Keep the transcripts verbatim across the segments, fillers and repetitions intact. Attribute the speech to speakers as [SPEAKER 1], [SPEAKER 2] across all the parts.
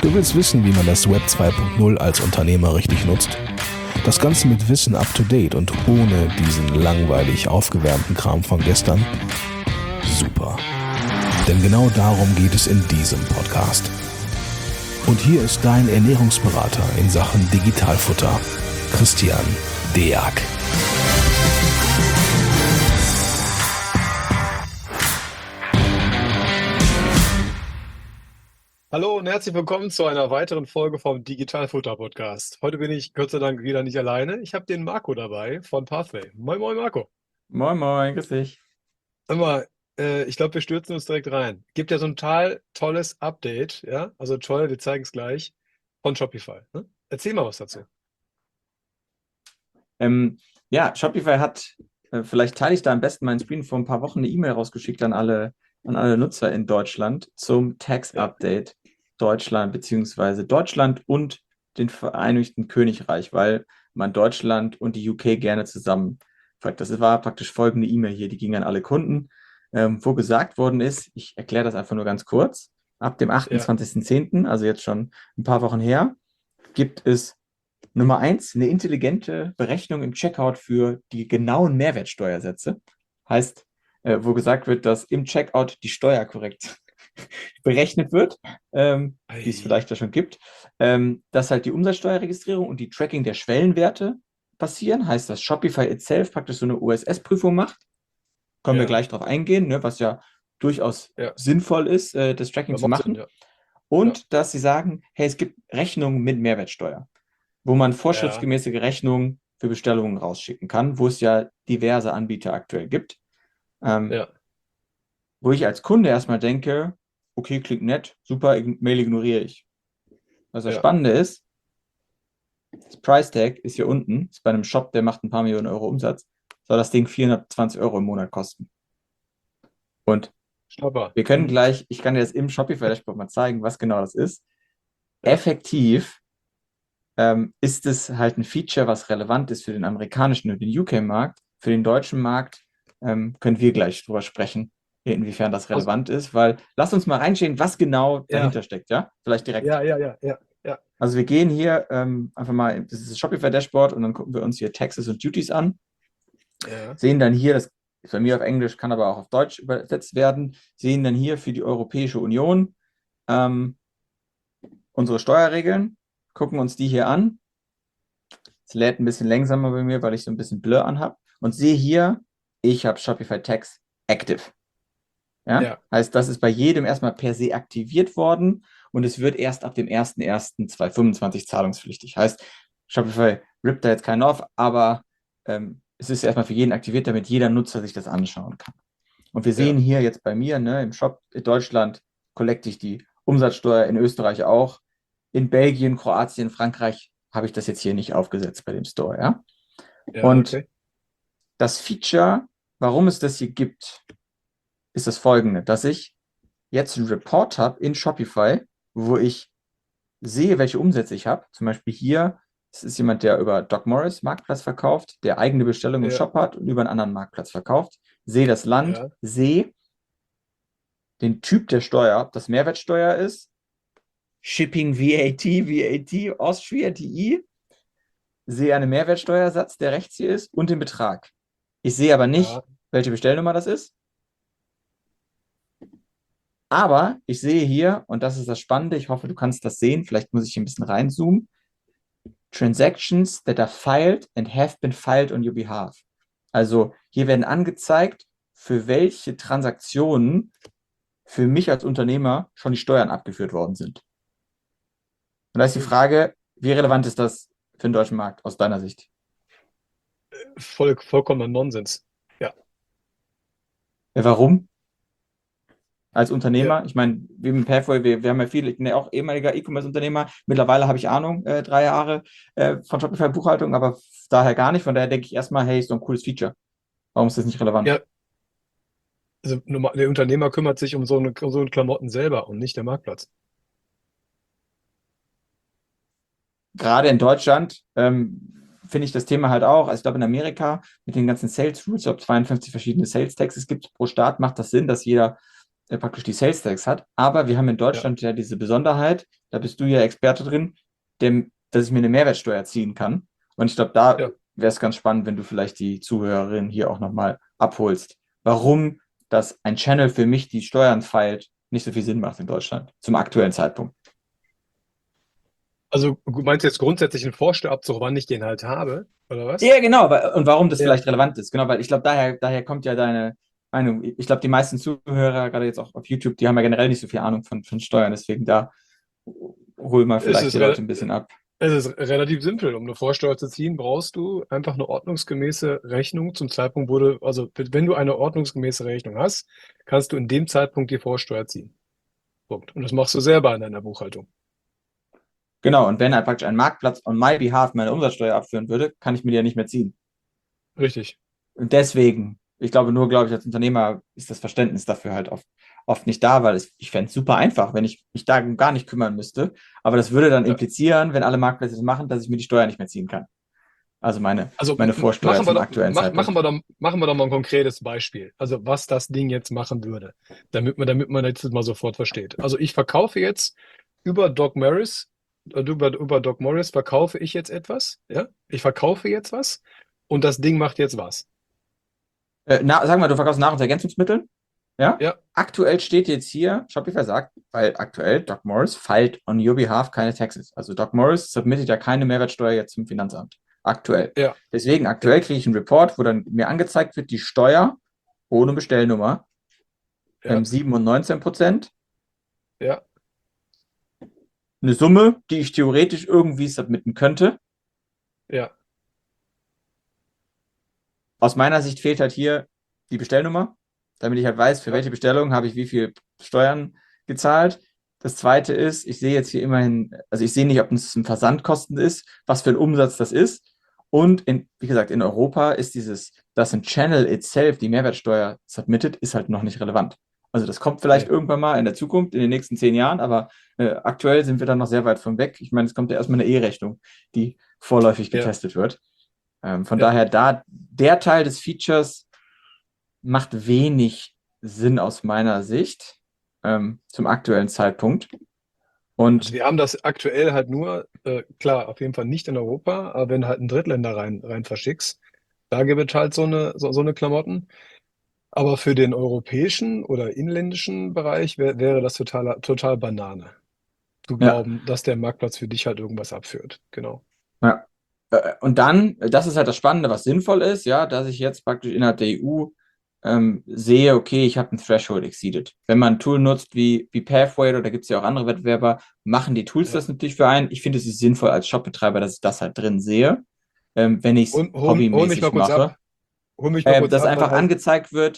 [SPEAKER 1] Du willst wissen, wie man das Web zwei Punkt null als Unternehmer richtig nutzt? Das Ganze mit Wissen up to date und ohne diesen langweilig aufgewärmten Kram von gestern? Super. Denn genau darum geht es in diesem Podcast. Und hier ist dein Ernährungsberater in Sachen Digitalfutter, Christian Deak.
[SPEAKER 2] Hallo und herzlich willkommen zu einer weiteren Folge vom Digitalfutter Podcast. Heute bin ich Gott sei Dank wieder nicht alleine. Ich habe den Marco dabei von Pathway. Moin, moin, Marco.
[SPEAKER 3] Moin, moin, grüß dich.
[SPEAKER 2] Sag mal, äh, ich glaube, wir stürzen uns direkt rein. Gibt ja so ein total tolles Update, ja? Also toll, wir zeigen es gleich, von Shopify. Ne? Erzähl mal was dazu.
[SPEAKER 3] Ähm, ja, Shopify hat, äh, vielleicht teile ich da am besten meinen Screen, vor ein paar Wochen eine E-Mail rausgeschickt an alle, an alle Nutzer in Deutschland zum Tax-Update Deutschland, beziehungsweise Deutschland und den Vereinigten Königreich, weil man Deutschland und die U K gerne zusammen fragt. Das war praktisch folgende E-Mail hier, die ging an alle Kunden, ähm, wo gesagt worden ist, ich erkläre das einfach nur ganz kurz, ab dem achtundzwanzigsten zehnten, also jetzt schon ein paar Wochen her, gibt es Nummer eins, eine intelligente Berechnung im Checkout für die genauen Mehrwertsteuersätze. Heißt, äh, wo gesagt wird, dass im Checkout die Steuer korrekt berechnet wird, ähm, die es vielleicht ja schon gibt, ähm, dass halt die Umsatzsteuerregistrierung und die Tracking der Schwellenwerte passieren. Heißt, dass Shopify itself praktisch so eine O S S-Prüfung macht. Können wir
[SPEAKER 2] Ja.
[SPEAKER 3] gleich drauf eingehen, ne, was ja durchaus
[SPEAKER 2] Ja.
[SPEAKER 3] sinnvoll ist, äh, das Tracking
[SPEAKER 2] Das
[SPEAKER 3] zu
[SPEAKER 2] macht
[SPEAKER 3] machen.
[SPEAKER 2] Sinn, ja.
[SPEAKER 3] Und
[SPEAKER 2] Ja.
[SPEAKER 3] dass sie sagen, hey, es gibt Rechnungen mit Mehrwertsteuer, wo man vorschriftsgemäße Rechnungen für Bestellungen rausschicken kann, wo es ja diverse Anbieter aktuell gibt. Ähm,
[SPEAKER 2] Ja.
[SPEAKER 3] Wo ich als Kunde erstmal denke, okay, klingt nett, super, ig- Mail ignoriere ich. Was das
[SPEAKER 2] Ja.
[SPEAKER 3] Spannende ist, das Price Tag ist hier unten, ist bei einem Shop, der macht ein paar Millionen Euro Umsatz, soll das Ding vierhundertzwanzig Euro im Monat kosten. Und
[SPEAKER 2] Schnapper.
[SPEAKER 3] wir können
[SPEAKER 2] Mhm.
[SPEAKER 3] gleich, ich kann dir das im Shopify-Dashboard mal zeigen, was genau das ist.
[SPEAKER 2] Ja.
[SPEAKER 3] Effektiv ähm, ist es halt ein Feature, was relevant ist für den amerikanischen und den U K-Markt. Für den deutschen Markt ähm, können wir gleich drüber sprechen, inwiefern das
[SPEAKER 2] Also-
[SPEAKER 3] relevant ist, weil lass uns mal reinschauen, was genau
[SPEAKER 2] Ja.
[SPEAKER 3] dahinter steckt, ja? Vielleicht direkt.
[SPEAKER 2] Ja, ja, ja, ja, ja.
[SPEAKER 3] Also wir gehen hier ähm, einfach mal, das ist das Shopify-Dashboard und dann gucken wir uns hier Taxes und Duties an,
[SPEAKER 2] Ja.
[SPEAKER 3] sehen dann hier, das ist bei mir auf Englisch, kann aber auch auf Deutsch übersetzt werden, sehen dann hier für die Europäische Union ähm, unsere Steuerregeln, gucken uns die hier an. Es lädt ein bisschen langsamer bei mir, weil ich so ein bisschen Blur anhab und sehe hier, ich habe Shopify Tax Active. Ja?
[SPEAKER 2] Ja.
[SPEAKER 3] Heißt, das ist bei jedem erstmal per se aktiviert worden und es wird erst ab dem ersten ersten zweitausendfünfundzwanzig zahlungspflichtig. Heißt, Shopify rippt da jetzt keinen auf, aber ähm, es ist erstmal für jeden aktiviert, damit jeder Nutzer sich das anschauen kann. Und wir sehen
[SPEAKER 2] Ja.
[SPEAKER 3] hier jetzt bei mir, ne, im Shop in Deutschland collecte ich die Umsatzsteuer, in Österreich auch. In Belgien, Kroatien, Frankreich habe ich das jetzt hier nicht aufgesetzt bei dem Store, ja.
[SPEAKER 2] Ja,
[SPEAKER 3] Und
[SPEAKER 2] okay.
[SPEAKER 3] das Feature, warum es das hier gibt, ist das folgende, dass ich jetzt einen Report habe in Shopify, wo ich sehe, welche Umsätze ich habe. Zum Beispiel hier, es ist jemand, der über Doc Morris Marktplatz verkauft, der eigene Bestellungen im
[SPEAKER 2] Ja.
[SPEAKER 3] Shop hat und über einen anderen Marktplatz verkauft. Sehe das Land,
[SPEAKER 2] Ja.
[SPEAKER 3] sehe den Typ der Steuer, ob das Mehrwertsteuer ist, Shipping, V A T, V A T, Austria, T I, sehe einen Mehrwertsteuersatz, der rechts hier ist, und den Betrag. Ich sehe aber nicht,
[SPEAKER 2] Ja.
[SPEAKER 3] welche Bestellnummer das ist. Aber ich sehe hier, und das ist das Spannende, ich hoffe, du kannst das sehen, vielleicht muss ich hier ein bisschen reinzoomen, Transactions that are filed and have been filed on your behalf. Also hier werden angezeigt, für welche Transaktionen für mich als Unternehmer schon die Steuern abgeführt worden sind. Und da ist die Frage, wie relevant ist das für den deutschen Markt aus deiner Sicht?
[SPEAKER 2] Voll, vollkommener Nonsens.
[SPEAKER 3] Ja, warum? Als Unternehmer, ich meine, wir im Pathway, wir, wir haben ja viele, ich bin ja auch ehemaliger E-Commerce-Unternehmer, mittlerweile habe ich Ahnung, äh, drei Jahre äh, von Shopify-Buchhaltung, aber daher gar nicht, von daher denke ich erstmal, hey, ist so ein cooles Feature. Warum ist das nicht relevant?
[SPEAKER 2] Ja. Also normal- der Unternehmer kümmert sich um so eine, um so eine Klamotten selber und nicht der Marktplatz.
[SPEAKER 3] Gerade in Deutschland ähm, finde ich das Thema halt auch, also ich glaube in Amerika mit den ganzen Sales Rules, ich glaube zweiundfünfzig verschiedene Sales Taxes gibt pro Staat, macht das Sinn, dass jeder äh, praktisch die Sales Tax hat. Aber wir haben in Deutschland ja, ja diese Besonderheit, da bist du ja Experte drin, dem, dass ich mir eine Mehrwertsteuer ziehen kann. Und ich glaube, da
[SPEAKER 2] Ja.
[SPEAKER 3] wäre es ganz spannend, wenn du vielleicht die Zuhörerinnen hier auch nochmal abholst, warum das ein Channel für mich, die Steuern feilt, nicht so viel Sinn macht in Deutschland zum aktuellen Zeitpunkt.
[SPEAKER 2] Also du meinst jetzt grundsätzlich einen Vorsteuerabzug, wann ich den halt habe, oder was?
[SPEAKER 3] Ja, genau. weil- Und warum das
[SPEAKER 2] Ja.
[SPEAKER 3] vielleicht relevant ist. Genau, weil ich glaube, daher, daher kommt ja deine Meinung. Ich glaube, die meisten Zuhörer, gerade jetzt auch auf YouTube, die haben ja generell nicht so viel Ahnung von, von Steuern. Deswegen da hol mal
[SPEAKER 2] Es
[SPEAKER 3] vielleicht
[SPEAKER 2] ist
[SPEAKER 3] die
[SPEAKER 2] re-
[SPEAKER 3] Leute ein bisschen ab.
[SPEAKER 2] Es ist relativ simpel. Um eine Vorsteuer zu ziehen, brauchst du einfach eine ordnungsgemäße Rechnung zum Zeitpunkt, wo du, also wenn du eine ordnungsgemäße Rechnung hast, kannst du in dem Zeitpunkt die Vorsteuer ziehen. Punkt. Und das machst du selber in deiner Buchhaltung.
[SPEAKER 3] Genau. Und wenn er praktisch ein Marktplatz on my behalf meine Umsatzsteuer abführen würde, kann ich mir die ja nicht mehr ziehen.
[SPEAKER 2] Richtig.
[SPEAKER 3] Und deswegen, ich glaube, nur, glaube ich, als Unternehmer ist das Verständnis dafür halt oft, oft nicht da, weil es, ich fände es super einfach, wenn ich mich da gar nicht kümmern müsste. Aber das würde dann
[SPEAKER 2] Ja.
[SPEAKER 3] implizieren, wenn alle Marktplätze das machen, dass ich mir die Steuer nicht mehr ziehen kann. Also meine,
[SPEAKER 2] Also
[SPEAKER 3] meine
[SPEAKER 2] m-
[SPEAKER 3] Vorsteuer
[SPEAKER 2] machen wir
[SPEAKER 3] zum
[SPEAKER 2] doch,
[SPEAKER 3] aktuellen
[SPEAKER 2] mach,
[SPEAKER 3] Zeitpunkt.
[SPEAKER 2] machen wir doch, machen wir doch mal ein konkretes Beispiel. Also was das Ding jetzt machen würde, damit man, damit man das mal sofort versteht. Also ich verkaufe jetzt über Doc Morris, äh, über, über Doc Morris verkaufe ich jetzt etwas. Ja, ich verkaufe jetzt was und das Ding macht jetzt was.
[SPEAKER 3] Äh, na, sag mal, du verkaufst Nahrungsergänzungsmittel? Ja?
[SPEAKER 2] Ja,
[SPEAKER 3] Aktuell steht jetzt hier, Shopify sagt, weil aktuell Doc Morris filed on your behalf keine Taxes. Also Doc Morris submittet ja keine Mehrwertsteuer jetzt zum Finanzamt. Aktuell.
[SPEAKER 2] ja,
[SPEAKER 3] Deswegen aktuell kriege ich einen Report, wo dann mir angezeigt wird, die Steuer ohne Bestellnummer,
[SPEAKER 2] ja,
[SPEAKER 3] ähm, sieben und neunzehn Prozent.
[SPEAKER 2] ja,
[SPEAKER 3] Eine Summe, die ich theoretisch irgendwie submitten könnte.
[SPEAKER 2] ja,
[SPEAKER 3] Aus meiner Sicht fehlt halt hier die Bestellnummer, damit ich halt weiß, für
[SPEAKER 2] ja,
[SPEAKER 3] welche Bestellung habe ich wie viel Steuern gezahlt. Das zweite ist, ich sehe jetzt hier immerhin, also ich sehe nicht, ob es ein Versandkosten ist, was für ein Umsatz das ist. Und in, wie gesagt, in Europa ist dieses, dass ein Channel itself die Mehrwertsteuer submittet, ist halt noch nicht relevant. Also das kommt vielleicht
[SPEAKER 2] nee.
[SPEAKER 3] irgendwann mal in der Zukunft, in den nächsten zehn Jahren, aber äh, aktuell sind wir da noch sehr weit von weg. Ich meine, es kommt ja erstmal eine E-Rechnung, die vorläufig
[SPEAKER 2] Ja,
[SPEAKER 3] getestet wird. Ähm, von
[SPEAKER 2] ja.
[SPEAKER 3] daher, da der Teil des Features macht wenig Sinn aus meiner Sicht ähm, zum aktuellen Zeitpunkt. Und
[SPEAKER 2] Also wir haben das aktuell halt nur, äh, klar, auf jeden Fall nicht in Europa, aber wenn du halt einen Drittländer rein, rein verschickst, da gibt es halt so eine, so, so eine Klamotten. Aber für den europäischen oder inländischen Bereich wär, wäre das total, total Banane, zu
[SPEAKER 3] ja,
[SPEAKER 2] glauben, dass der Marktplatz für dich halt irgendwas abführt. Genau.
[SPEAKER 3] ja. Äh, Und dann, das ist halt das Spannende, was sinnvoll ist, ja, dass ich jetzt praktisch innerhalb der E U ähm, sehe, okay, ich habe ein Threshold exceeded. Wenn man ein Tool nutzt wie, wie Pathway, oder da gibt es ja auch andere Wettbewerber, machen die Tools
[SPEAKER 2] Ja.
[SPEAKER 3] das natürlich für einen. Ich finde, es ist sinnvoll als Shopbetreiber, dass ich das halt drin sehe, ähm, wenn ich es
[SPEAKER 2] Hol, hol, hol mich
[SPEAKER 3] hobbymäßig
[SPEAKER 2] mal kurz
[SPEAKER 3] mache.
[SPEAKER 2] ab. Hol mich mal
[SPEAKER 3] Äh,
[SPEAKER 2] kurz
[SPEAKER 3] dass
[SPEAKER 2] ab,
[SPEAKER 3] einfach
[SPEAKER 2] weil,
[SPEAKER 3] angezeigt wird,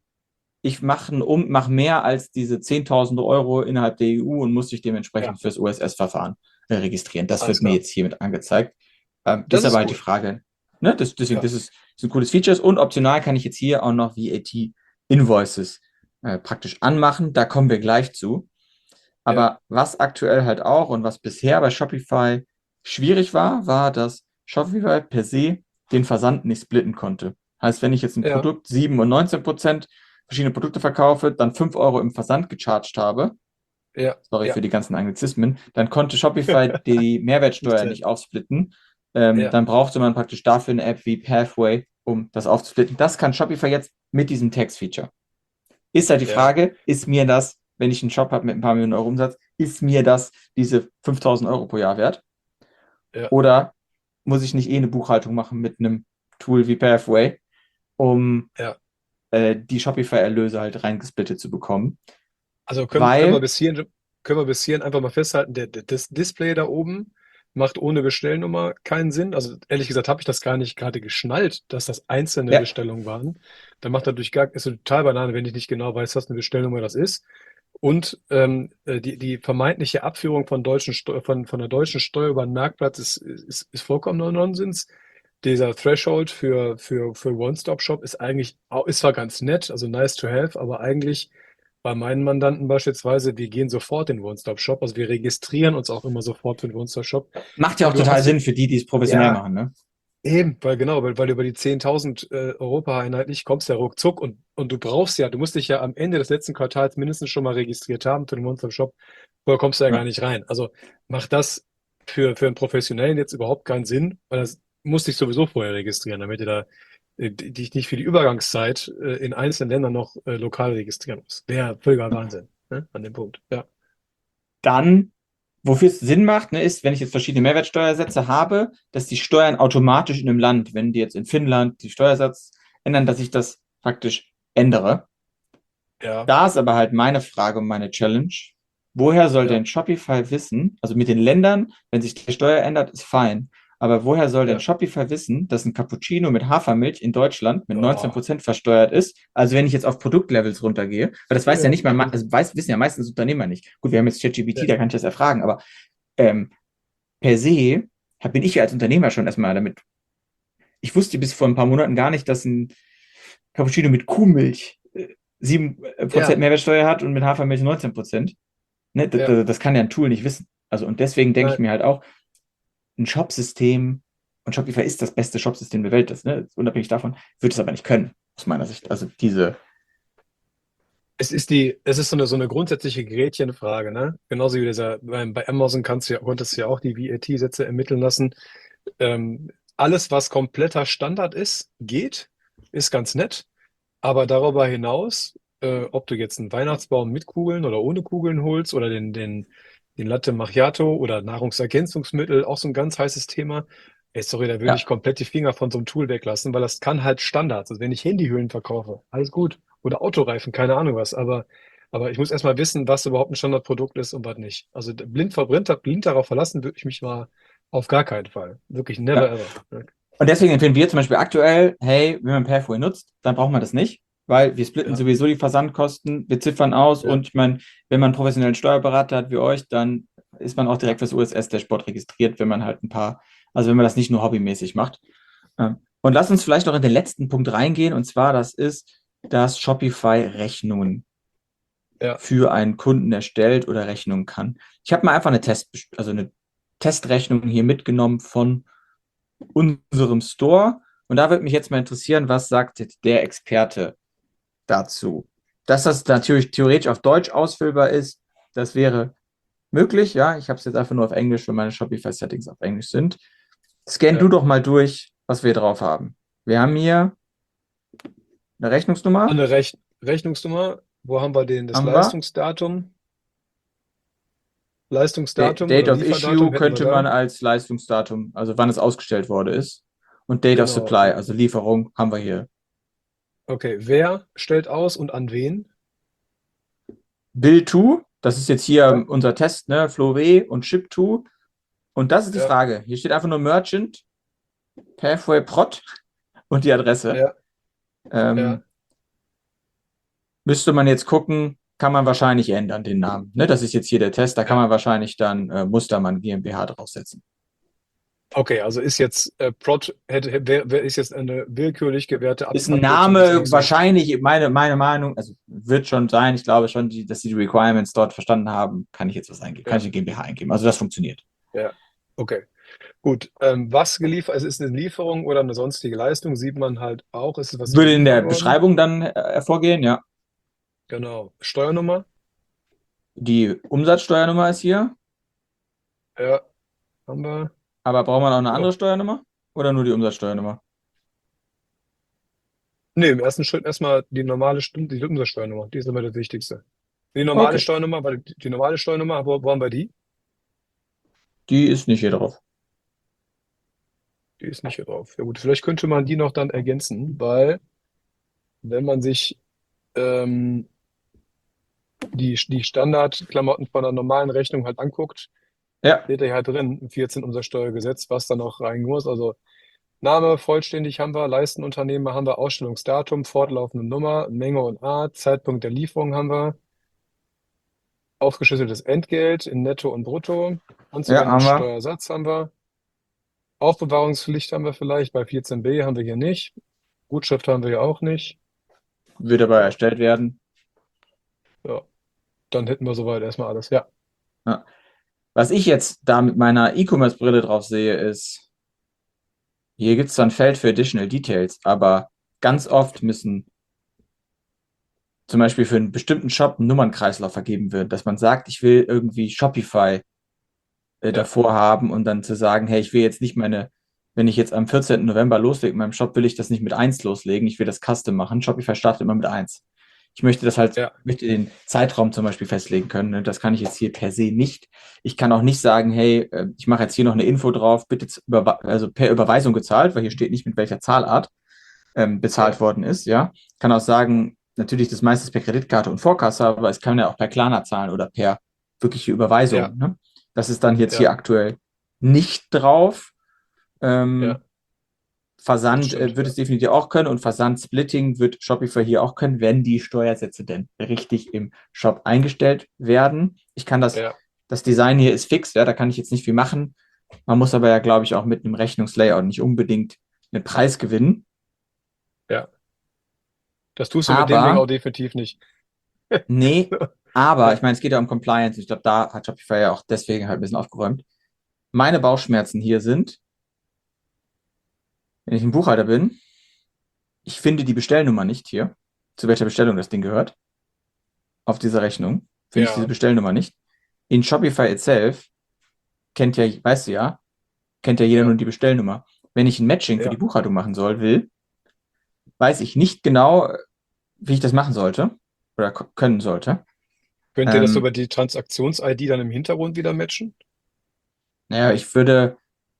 [SPEAKER 3] ich mache um, mach mehr als diese zehntausend Euro innerhalb der E U und muss sich dementsprechend
[SPEAKER 2] ja,
[SPEAKER 3] fürs O S S-Verfahren äh, registrieren. Das
[SPEAKER 2] alles
[SPEAKER 3] wird mir
[SPEAKER 2] klar.
[SPEAKER 3] jetzt hiermit angezeigt. Ähm,
[SPEAKER 2] Das
[SPEAKER 3] ist aber
[SPEAKER 2] ist
[SPEAKER 3] halt die
[SPEAKER 2] gut.
[SPEAKER 3] Frage. Ne? Das, deswegen,
[SPEAKER 2] Ja,
[SPEAKER 3] das ist, ist ein cooles Feature. Und optional kann ich jetzt hier auch noch V A T-Invoices äh, praktisch anmachen. Da kommen wir gleich zu.
[SPEAKER 2] ja,
[SPEAKER 3] Aber was aktuell halt auch und was bisher bei Shopify schwierig war, war, dass Shopify per se den Versand nicht splitten konnte. Heißt, wenn ich jetzt ein
[SPEAKER 2] ja,
[SPEAKER 3] Produkt sieben und neunzehn Prozent verschiedene Produkte verkaufe, dann fünf Euro im Versand gecharged habe,
[SPEAKER 2] ja,
[SPEAKER 3] sorry
[SPEAKER 2] ja.
[SPEAKER 3] für die ganzen Anglizismen, dann konnte Shopify die
[SPEAKER 2] Nicht
[SPEAKER 3] Mehrwertsteuer
[SPEAKER 2] selten.
[SPEAKER 3] nicht aufsplitten. Ähm,
[SPEAKER 2] Ja,
[SPEAKER 3] dann brauchte man praktisch dafür eine App wie Pathway, um das aufzusplitten. Das kann Shopify jetzt mit diesem Text-Feature. Ist halt die
[SPEAKER 2] ja,
[SPEAKER 3] Frage, ist mir das, wenn ich einen Shop habe mit ein paar Millionen Euro Umsatz, ist mir das diese fünftausend Euro pro Jahr wert?
[SPEAKER 2] ja.
[SPEAKER 3] Oder muss ich nicht eh eine Buchhaltung machen mit einem Tool wie Pathway, um
[SPEAKER 2] Ja.
[SPEAKER 3] äh, die Shopify-Erlöse halt reingesplittet zu bekommen?
[SPEAKER 2] Also können, können wir
[SPEAKER 3] Weil,
[SPEAKER 2] bis hierhin, können wir bis hierhin einfach mal festhalten, der, der, das Display da oben macht ohne Bestellnummer keinen Sinn. Also ehrlich gesagt habe ich das gar nicht gerade geschnallt, dass das einzelne
[SPEAKER 3] ja,
[SPEAKER 2] Bestellungen waren. Da macht natürlich gar, ist so total Banane, wenn ich nicht genau weiß, was eine Bestellnummer das ist. Und ähm, äh, die, die vermeintliche Abführung von deutschen Steu von, von der deutschen Steuer über den Marktplatz ist, ist, ist vollkommener Nonsens. Dieser Threshold für, für, für One-Stop-Shop ist eigentlich, auch- ist zwar ganz nett, also nice to have, aber eigentlich bei meinen Mandanten beispielsweise, wir gehen sofort in den One-Stop-Shop, also wir registrieren uns auch immer sofort für den One-Stop-Shop.
[SPEAKER 3] macht ja auch
[SPEAKER 2] Du
[SPEAKER 3] total
[SPEAKER 2] hast,
[SPEAKER 3] Sinn für die, die es professionell
[SPEAKER 2] ja,
[SPEAKER 3] machen, ne?
[SPEAKER 2] Eben, weil genau, weil, weil du über die zehntausend äh, Europa-einheitlich kommst ja ruckzuck und, und du brauchst ja, du musst dich ja am Ende des letzten Quartals mindestens schon mal registriert haben für den Monster-Shop. Vorher kommst du ja gar
[SPEAKER 3] Ja.
[SPEAKER 2] nicht rein. Also macht das für, für einen Professionellen jetzt überhaupt keinen Sinn, weil das musst dich sowieso vorher registrieren, damit du da äh, dich nicht für die Übergangszeit äh, in einzelnen Ländern noch äh, lokal registrieren musst. Wäre völliger Wahnsinn, ne? An dem Punkt. Ja.
[SPEAKER 3] Dann, wofür es Sinn macht, ne, ist, wenn ich jetzt verschiedene Mehrwertsteuersätze habe, dass die Steuern automatisch in einem Land, wenn die jetzt in Finnland die Steuersatz ändern, dass ich das praktisch ändere.
[SPEAKER 2] Ja,
[SPEAKER 3] Da ist aber halt meine Frage und meine Challenge. Woher soll
[SPEAKER 2] ja,
[SPEAKER 3] denn Shopify wissen, also mit den Ländern, wenn sich die Steuer ändert, ist fein. Aber woher soll denn
[SPEAKER 2] ja.
[SPEAKER 3] Shopify wissen, dass ein Cappuccino mit Hafermilch in Deutschland mit neunzehn
[SPEAKER 2] Oh,
[SPEAKER 3] Prozent versteuert ist? Also wenn ich jetzt auf Produktlevels runtergehe, weil das weiß ja
[SPEAKER 2] ja,
[SPEAKER 3] nicht mal, ma- also weiß, wissen ja meistens Unternehmer nicht. Gut, wir haben jetzt
[SPEAKER 2] ja,
[SPEAKER 3] ChatGPT, da kann ich das erfragen, aber ähm, per se hab- bin ich ja als Unternehmer schon erstmal damit. Ich wusste bis vor ein paar Monaten gar nicht, dass ein Cappuccino mit Kuhmilch äh, sieben Prozent
[SPEAKER 2] ja,
[SPEAKER 3] Mehrwertsteuer hat und mit Hafermilch neunzehn Prozent. Ne, das,
[SPEAKER 2] ja.
[SPEAKER 3] das kann ja ein Tool nicht wissen. Also, und deswegen denke ich
[SPEAKER 2] Nein.
[SPEAKER 3] mir halt auch, ein Shopsystem, und Shopify ist das beste Shopsystem der Welt, das, ne, unabhängig davon, wird es aber nicht können, aus meiner Sicht. Also diese,
[SPEAKER 2] Es ist die, es ist so eine, so eine grundsätzliche Gretchenfrage, ne? Genauso wie dieser, beim, bei Amazon kannst du ja, konntest du ja auch die V A T-Sätze ermitteln lassen. Ähm, alles, was kompletter Standard ist, geht, ist ganz nett. Aber darüber hinaus, äh, ob du jetzt einen Weihnachtsbaum mit Kugeln oder ohne Kugeln holst oder den, den, den Latte Macchiato oder Nahrungsergänzungsmittel, auch so ein ganz heißes Thema. Ey, sorry, da würde ich
[SPEAKER 3] ja,
[SPEAKER 2] komplett die Finger von so einem Tool weglassen, weil das kann halt Standards. Also wenn ich Handyhüllen verkaufe, alles gut. Oder Autoreifen, keine Ahnung was. Aber, aber ich muss erstmal wissen, was überhaupt ein Standardprodukt ist und was nicht. Also blind, blind, blind darauf verlassen würde ich mich mal auf gar keinen Fall. Wirklich never
[SPEAKER 3] ja.
[SPEAKER 2] ever. Ne?
[SPEAKER 3] Und deswegen empfehlen wir zum Beispiel aktuell, hey, wenn man Pathway nutzt, dann braucht man das nicht, weil wir splitten
[SPEAKER 2] Ja,
[SPEAKER 3] sowieso die Versandkosten, wir ziffern aus
[SPEAKER 2] ja,
[SPEAKER 3] und ich meine, wenn man einen professionellen Steuerberater hat wie euch, dann ist man auch direkt fürs U S S-Dashboard registriert, wenn man halt ein paar, also wenn man das nicht nur hobbymäßig macht. Ähm, Und lass uns vielleicht noch in den letzten Punkt reingehen, und zwar, das ist, dass Shopify Rechnungen
[SPEAKER 2] ja,
[SPEAKER 3] für einen Kunden erstellt oder rechnen kann. Ich habe mal einfach eine Test, also eine Testrechnung hier mitgenommen von unserem Store. Und da würde mich jetzt mal interessieren, was sagt jetzt der Experte dazu? Dass das natürlich theoretisch auf Deutsch ausfüllbar ist, das wäre möglich. Ja, ich habe es jetzt einfach nur auf Englisch, weil meine Shopify-Settings auf Englisch sind. Scan du
[SPEAKER 2] ja.
[SPEAKER 3] doch mal durch, was wir drauf haben. Wir haben hier eine Rechnungsnummer,
[SPEAKER 2] Eine Rech Rechnungsnummer. Wo haben wir den? Das
[SPEAKER 3] haben wir.
[SPEAKER 2] Leistungsdatum.
[SPEAKER 3] Da-
[SPEAKER 2] Leistungsdatum
[SPEAKER 3] Date
[SPEAKER 2] oder
[SPEAKER 3] of Issue
[SPEAKER 2] Lieferdatum hätten wir
[SPEAKER 3] könnte man
[SPEAKER 2] da.
[SPEAKER 3] als Leistungsdatum, also wann es ausgestellt wurde ist. Und Date of
[SPEAKER 2] Genau.
[SPEAKER 3] Supply, also Lieferung, haben wir hier.
[SPEAKER 2] Okay. Wer stellt aus und an wen?
[SPEAKER 3] Bill to, das ist jetzt
[SPEAKER 2] Ja,
[SPEAKER 3] hier unser Test, ne? Flore und Ship to. Und das ist die
[SPEAKER 2] ja,
[SPEAKER 3] Frage. Hier steht einfach nur Merchant, Pathway Prod und die Adresse.
[SPEAKER 2] ja, ja.
[SPEAKER 3] Ähm, müsste man jetzt gucken, kann man wahrscheinlich ändern, den Namen. Ne? Das ist jetzt hier der Test, da kann
[SPEAKER 2] Ja.
[SPEAKER 3] man wahrscheinlich dann äh, Mustermann GmbH draufsetzen.
[SPEAKER 2] Okay, also ist jetzt äh, Prod, hätte, wer, wer ist jetzt eine willkürlich gewährte Ab
[SPEAKER 3] Ist ein
[SPEAKER 2] Abkürzung des
[SPEAKER 3] Name
[SPEAKER 2] Users?
[SPEAKER 3] wahrscheinlich, meine, meine Meinung, also wird schon sein, ich glaube schon, die, dass sie die Requirements dort verstanden haben, kann ich jetzt was eingeben, kann
[SPEAKER 2] Ja,
[SPEAKER 3] ich eine GmbH eingeben. Also das funktioniert.
[SPEAKER 2] ja. Okay. Gut. Ähm, was geliefert, also ist es eine Lieferung oder eine sonstige Leistung, sieht man halt auch. Ist es was
[SPEAKER 3] Würde in der
[SPEAKER 2] geliefert worden?
[SPEAKER 3] Beschreibung dann äh, hervorgehen, ja.
[SPEAKER 2] Genau. Steuernummer?
[SPEAKER 3] Die Umsatzsteuernummer ist hier,
[SPEAKER 2] Ja, haben wir.
[SPEAKER 3] aber braucht man auch eine
[SPEAKER 2] Ja.
[SPEAKER 3] andere Steuernummer oder nur die Umsatzsteuernummer?
[SPEAKER 2] Nee, im ersten Schritt erstmal die normale Stunde, die Umsatzsteuernummer. Die ist immer das Wichtigste. Die normale
[SPEAKER 3] Okay,
[SPEAKER 2] Steuernummer, weil die, die normale Steuernummer, wo, wo haben wir die?
[SPEAKER 3] die ist nicht hier drauf.
[SPEAKER 2] Die ist nicht hier drauf. Ja gut, vielleicht könnte man die noch dann ergänzen, weil wenn man sich ähm, die, die Standardklamotten von einer normalen Rechnung halt anguckt,
[SPEAKER 3] Ja,
[SPEAKER 2] steht da ja halt drin, im vierzehn Umsatzsteuergesetz, was da noch rein muss. Also Name vollständig haben wir, Leistenunternehmer haben wir, Ausstellungsdatum, fortlaufende Nummer, Menge und Art, Zeitpunkt der Lieferung haben wir, aufgeschlüsseltes Entgelt in Netto und Brutto,
[SPEAKER 3] ja,
[SPEAKER 2] anzuwendenden
[SPEAKER 3] haben wir.
[SPEAKER 2] Steuersatz haben wir, Aufbewahrungspflicht haben wir vielleicht, bei vierzehn b haben wir hier nicht, Gutschrift haben wir hier auch nicht.
[SPEAKER 3] Wird aber
[SPEAKER 2] Ja,
[SPEAKER 3] erstellt werden.
[SPEAKER 2] ja, dann hätten wir soweit erstmal alles. Ja,
[SPEAKER 3] Ja. Was ich jetzt da mit meiner E-Commerce-Brille drauf sehe, ist, Hier gibt es zwar ein Feld für Additional Details, aber ganz oft müssen zum Beispiel für einen bestimmten Shop ein Nummernkreislauf vergeben wird, dass man sagt, ich will irgendwie Shopify äh,
[SPEAKER 2] Ja,
[SPEAKER 3] davor haben und dann zu sagen, hey, ich will jetzt nicht meine, wenn ich jetzt am vierzehnten November loslege in meinem Shop, will ich das nicht mit eins loslegen, ich will das Custom machen. Shopify startet immer mit eins. Ich möchte das halt,
[SPEAKER 2] ja,
[SPEAKER 3] möchte den Zeitraum zum Beispiel festlegen können. Ne? Das kann ich jetzt hier per se nicht. Ich kann auch nicht sagen, hey, äh, ich mache jetzt hier noch eine Info drauf, bitte z- überwa- also per Überweisung gezahlt, weil hier steht nicht, mit welcher Zahlart ähm, bezahlt
[SPEAKER 2] ja,
[SPEAKER 3] worden ist. Ja, kann auch sagen, natürlich das meiste per Kreditkarte und Vorkasse, aber es kann ja auch per Klarna zahlen oder per wirkliche
[SPEAKER 2] ja,
[SPEAKER 3] Überweisung. Ne? Das ist dann jetzt
[SPEAKER 2] ja,
[SPEAKER 3] hier aktuell nicht drauf.
[SPEAKER 2] ja,
[SPEAKER 3] Ähm,
[SPEAKER 2] das
[SPEAKER 3] Versand äh,
[SPEAKER 2] stimmt,
[SPEAKER 3] wird
[SPEAKER 2] ja.
[SPEAKER 3] es definitiv auch können und Versand-Splitting wird Shopify hier auch können, wenn die Steuersätze denn richtig im Shop eingestellt werden. Ich kann das,
[SPEAKER 2] Ja,
[SPEAKER 3] das Design hier ist fix, ja, da kann ich jetzt nicht viel machen. Man muss aber ja, glaube ich, auch mit einem Rechnungslayout nicht unbedingt einen Preis gewinnen.
[SPEAKER 2] ja. Das tust du mit dem Ding
[SPEAKER 3] Aber,
[SPEAKER 2] auch definitiv nicht.
[SPEAKER 3] nee, aber,
[SPEAKER 2] Ja,
[SPEAKER 3] ich meine, es geht ja um Compliance. Ich glaube, da hat Shopify ja auch deswegen halt ein bisschen aufgeräumt. Meine Bauchschmerzen hier sind, wenn ich ein Buchhalter bin, ich finde die Bestellnummer nicht hier, zu welcher Bestellung das Ding gehört. Auf dieser Rechnung finde ich diese
[SPEAKER 2] ja,
[SPEAKER 3] Bestellnummer nicht. In Shopify itself kennt ja, weißt du ja, kennt ja jeder
[SPEAKER 2] ja,
[SPEAKER 3] nur die Bestellnummer. Wenn ich ein Matching für die
[SPEAKER 2] ja.
[SPEAKER 3] Buchhaltung machen soll, will, weiß ich nicht genau, wie ich das machen sollte oder k- können sollte.
[SPEAKER 2] Könnt ihr das
[SPEAKER 3] Ähm,
[SPEAKER 2] über die Transaktions-I D dann im Hintergrund wieder matchen?
[SPEAKER 3] naja, ich würde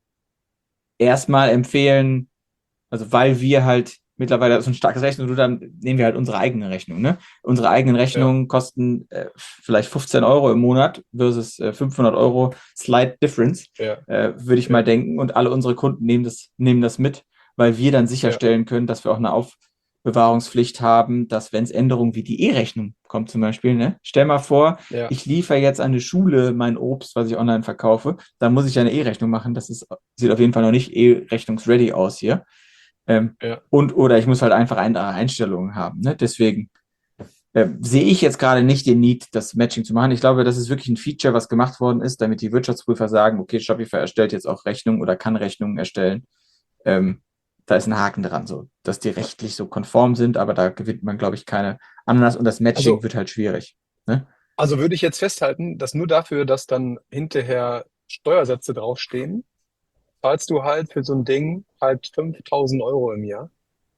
[SPEAKER 3] erstmal empfehlen, also weil wir halt mittlerweile so ein starkes Rechnung, dann nehmen wir halt unsere eigene Rechnung. Ne? Unsere eigenen
[SPEAKER 2] Ja,
[SPEAKER 3] Rechnungen kosten äh, vielleicht fünfzehn Euro im Monat versus äh, fünfhundert Euro Slight Difference,
[SPEAKER 2] ja,
[SPEAKER 3] äh, würde ich mal
[SPEAKER 2] ja,
[SPEAKER 3] denken. Und alle unsere Kunden nehmen das, nehmen das mit, weil wir dann
[SPEAKER 2] ja,
[SPEAKER 3] sicherstellen können, dass wir auch eine Aufbewahrungspflicht haben, dass wenn es Änderungen wie die E-Rechnung kommt zum Beispiel, ne? Stell mal vor,
[SPEAKER 2] ja,
[SPEAKER 3] ich liefere jetzt an eine Schule mein Obst, was ich online verkaufe, dann muss ich ja eine E-Rechnung machen. Das ist, sieht auf jeden Fall noch nicht E-Rechnungs-ready aus hier. Ähm,
[SPEAKER 2] ja.
[SPEAKER 3] und oder ich muss halt einfach andere Einstellungen haben. Ne? Deswegen äh, sehe ich jetzt gerade nicht den Need, das Matching zu machen. Ich glaube, das ist wirklich ein Feature, was gemacht worden ist, damit die Wirtschaftsprüfer sagen, okay, Shopify erstellt jetzt auch Rechnungen oder kann Rechnungen erstellen. Ähm, da ist ein Haken dran, so, dass die rechtlich so konform sind, aber da gewinnt man, glaube ich, keine Ananas und das Matching
[SPEAKER 2] Also,
[SPEAKER 3] wird halt schwierig. Ne?
[SPEAKER 2] also würde ich jetzt festhalten, dass nur dafür, dass dann hinterher Steuersätze draufstehen, zahlst du halt für so ein Ding halt fünftausend Euro im Jahr.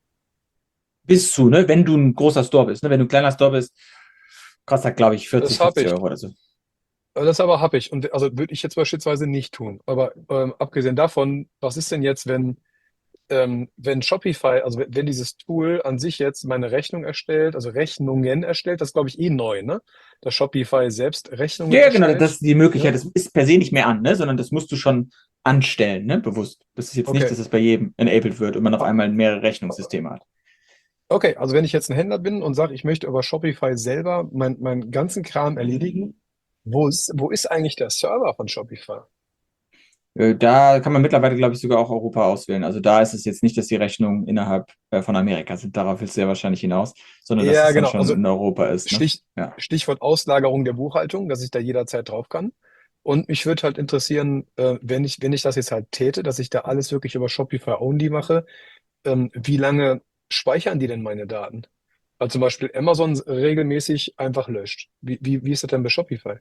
[SPEAKER 3] Bis zu, ne, wenn du ein großer Store bist, ne, wenn du ein kleiner Store bist, kostet, glaube ich, vierzig,
[SPEAKER 2] Das habe
[SPEAKER 3] fünfzig
[SPEAKER 2] ich.
[SPEAKER 3] Euro oder so.
[SPEAKER 2] Das aber habe ich. Und also würde ich jetzt beispielsweise nicht tun. Aber ähm, abgesehen davon, was ist denn jetzt, wenn, ähm, wenn Shopify, also wenn, wenn dieses Tool an sich jetzt meine Rechnung erstellt, also Rechnungen erstellt, das ist, glaube ich, eh neu, ne? Dass Shopify selbst
[SPEAKER 3] Ja,
[SPEAKER 2] Rechnungen
[SPEAKER 3] ja, genau, das
[SPEAKER 2] erstellt.
[SPEAKER 3] ist die Möglichkeit,
[SPEAKER 2] Ne?
[SPEAKER 3] das ist per se nicht mehr an, ne, sondern das musst du schon anstellen, ne, bewusst. Das ist jetzt nicht,
[SPEAKER 2] Okay.
[SPEAKER 3] dass es bei jedem enabled wird und man auf einmal mehrere Rechnungssysteme hat.
[SPEAKER 2] Okay, also wenn ich jetzt ein Händler bin und sage, ich möchte über Shopify selber mein, meinen ganzen Kram erledigen, wo ist, wo ist eigentlich der Server von Shopify?
[SPEAKER 3] Äh, Da kann man mittlerweile, glaube ich, sogar auch Europa auswählen. Also da ist es jetzt nicht, dass die Rechnungen innerhalb äh, von Amerika sind. Darauf willst du ja wahrscheinlich hinaus, sondern dass
[SPEAKER 2] Ja,
[SPEAKER 3] es dann
[SPEAKER 2] genau.
[SPEAKER 3] schon
[SPEAKER 2] Also
[SPEAKER 3] in Europa ist, ne?
[SPEAKER 2] Stich,
[SPEAKER 3] Ja.
[SPEAKER 2] Stichwort Auslagerung der Buchhaltung, dass ich da jederzeit drauf kann. Und mich würde halt interessieren, äh, wenn ich, wenn ich das jetzt halt täte, dass ich da alles wirklich über Shopify Only mache, ähm, wie lange speichern die denn meine Daten? Weil zum Beispiel Amazon regelmäßig einfach löscht. Wie, wie, wie ist das denn bei Shopify?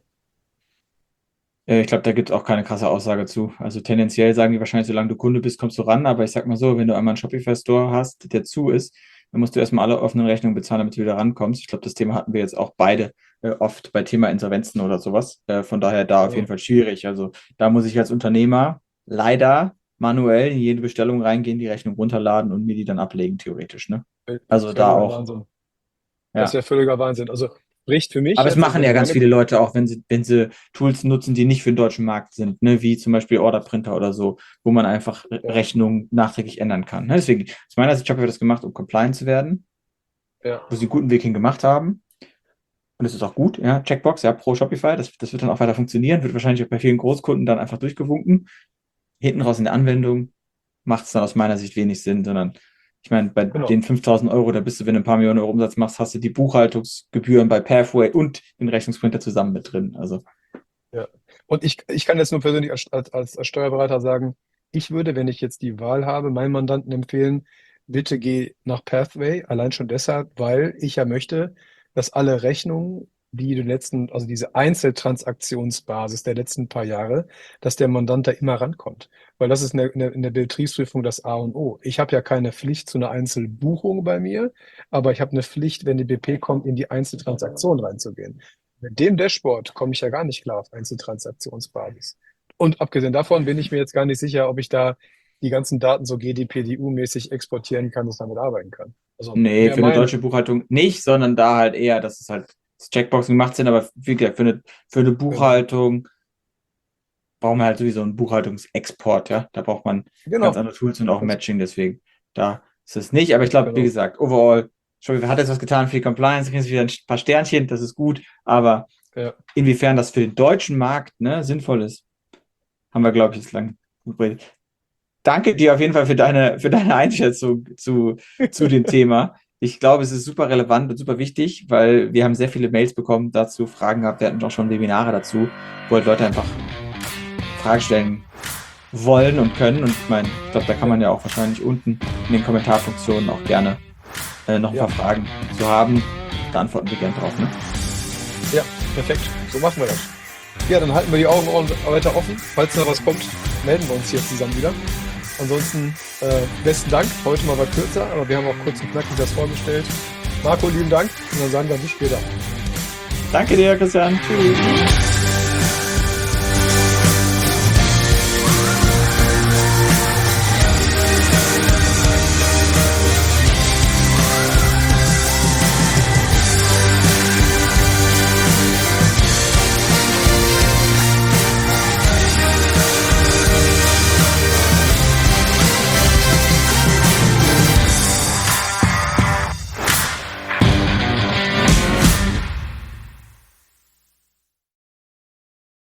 [SPEAKER 3] Äh, Ich glaube, da gibt es auch keine krasse Aussage zu. Also tendenziell sagen die wahrscheinlich, solange du Kunde bist, kommst du ran. Aber ich sag mal so, wenn du einmal einen Shopify-Store hast, der zu ist, dann musst du erstmal alle offenen Rechnungen bezahlen, damit du wieder rankommst. Ich glaube, das Thema hatten wir jetzt auch beide äh, oft bei Thema Insolvenzen oder sowas. Äh, von daher da auf jeden
[SPEAKER 2] Ja,
[SPEAKER 3] Fall schwierig. Also da muss ich als Unternehmer leider manuell in jede Bestellung reingehen, die Rechnung runterladen und mir die dann ablegen, theoretisch. Ne? Also da
[SPEAKER 2] völliger
[SPEAKER 3] auch,
[SPEAKER 2] Wahnsinn. Das ist
[SPEAKER 3] ja.
[SPEAKER 2] ja völliger Wahnsinn. Also spricht für mich
[SPEAKER 3] Aber es
[SPEAKER 2] jetzt,
[SPEAKER 3] machen
[SPEAKER 2] also
[SPEAKER 3] ja ganz
[SPEAKER 2] meine,
[SPEAKER 3] viele Leute auch, wenn sie, wenn sie Tools nutzen, die nicht für den deutschen Markt sind, ne? Wie zum Beispiel Orderprinter oder so, wo man einfach Re-
[SPEAKER 2] ja,
[SPEAKER 3] Rechnungen nachträglich ändern kann. Ne? Deswegen, aus meiner Sicht, Shopify das gemacht, um compliant zu werden,
[SPEAKER 2] ja,
[SPEAKER 3] wo sie einen guten Weg hin gemacht haben. Und das ist auch gut, ja. Checkbox, ja, pro Shopify, das, das wird dann auch weiter funktionieren, wird wahrscheinlich auch bei vielen Großkunden dann einfach durchgewunken. Hinten raus in der Anwendung macht es dann aus meiner Sicht wenig Sinn, sondern ich meine, bei
[SPEAKER 2] genau.
[SPEAKER 3] den fünftausend Euro, da bist du, wenn du ein paar Millionen Euro Umsatz machst, hast du die Buchhaltungsgebühren bei Pathway und den Rechnungsprinter zusammen mit drin. Also
[SPEAKER 2] Ja. Und ich, ich kann jetzt nur persönlich als, als, als Steuerberater sagen, ich würde, wenn ich jetzt die Wahl habe, meinen Mandanten empfehlen, bitte geh nach Pathway, allein schon deshalb, weil ich ja möchte, dass alle Rechnungen, die den letzten, also diese Einzeltransaktionsbasis der letzten paar Jahre, dass der Mandant da immer rankommt. Weil das ist in der, in der, in der Betriebsprüfung das A und O. Ich habe ja keine Pflicht zu einer Einzelbuchung bei mir, aber ich habe eine Pflicht, wenn die B P kommt, in die Einzeltransaktion reinzugehen. Mit dem Dashboard komme ich ja gar nicht klar auf Einzeltransaktionsbasis. Und abgesehen davon bin ich mir jetzt gar nicht sicher, ob ich da die ganzen Daten so G D P D U-mäßig exportieren kann, dass ich damit arbeiten kann. Also
[SPEAKER 3] Nee,
[SPEAKER 2] wäre
[SPEAKER 3] für eine
[SPEAKER 2] meine-
[SPEAKER 3] deutsche Buchhaltung nicht, sondern da halt eher, dass es halt das Checkboxen macht Sinn, aber wie gesagt, für eine, für eine Buchhaltung brauchen wir halt sowieso einen Buchhaltungsexport, ja. Da braucht man
[SPEAKER 2] Genau.
[SPEAKER 3] ganz andere Tools und auch Matching, deswegen da ist es nicht. Aber ich glaube, wie
[SPEAKER 2] Genau.
[SPEAKER 3] gesagt, overall, Shopify hat jetzt was getan für die Compliance, da kriegen sie wieder ein paar Sternchen, das ist gut, aber
[SPEAKER 2] Ja.
[SPEAKER 3] inwiefern das für den deutschen Markt ne, sinnvoll ist, haben wir, glaube ich, jetzt lang geredet. Danke dir auf jeden Fall für deine, für deine Einschätzung zu, zu dem Thema. Ich glaube, es ist super relevant und super wichtig, weil wir haben sehr viele Mails bekommen dazu, Fragen gehabt, wir hatten auch schon Webinare dazu, wo halt Leute einfach Fragen stellen wollen und können. Und ich meine, ich glaube, da kann man ja auch wahrscheinlich unten in den Kommentarfunktionen auch gerne äh, noch ein
[SPEAKER 2] Ja.
[SPEAKER 3] paar Fragen zu haben. Da antworten wir gerne drauf. Ne?
[SPEAKER 2] Ja, perfekt. So machen wir das. Ja, dann halten wir die Augen weiter offen. Falls da was kommt, melden wir uns hier zusammen wieder. Ansonsten äh, besten Dank. Heute mal war kürzer, aber wir haben auch kurz und knackig das vorgestellt. Marco, lieben Dank. Und dann sagen wir bis später.
[SPEAKER 3] Danke dir, Christian. Tschüss.